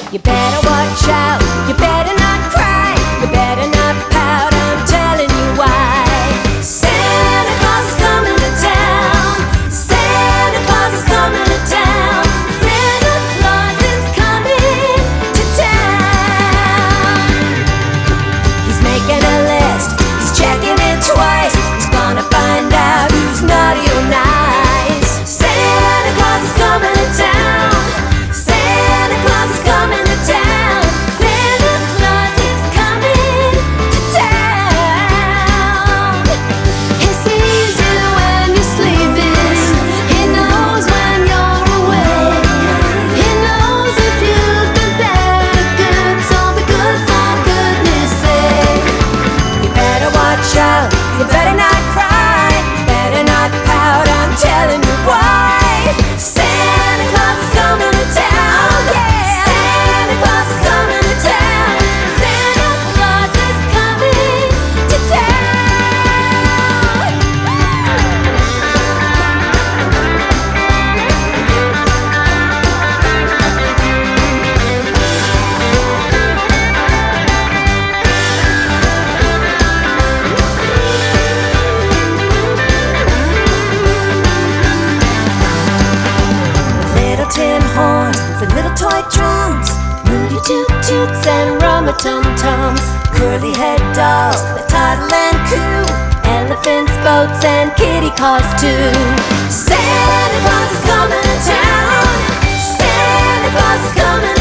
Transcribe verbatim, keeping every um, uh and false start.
You better watch out, you better not cry, you better not pout, I'm telling you why. Santa Claus is coming to town, Santa Claus is coming to town, Santa Claus is coming to town. He's making a list, he's checking it twice, he's gonna find out who's naughty or nice. Santa Claus is coming to town, Santa Claus is coming to town, Santa Claus is coming to town. He sees you when you're sleeping, he knows when you're awake, he knows if you've been bad or good, so be good for goodness sake. You better watch out, you better not cry, better not pout, I'm telling you why. Santa Claus is coming to town, yeah. Santa Claus is coming to town, Santa Claus is coming to town. Little tin horns and little toy drums, Rudy Toot Toots and Rummer Tum Tums, curly head dolls that toddle and coo, elephants, boats, and kitty cars too. Santa Claus is coming to town, Santa Claus is coming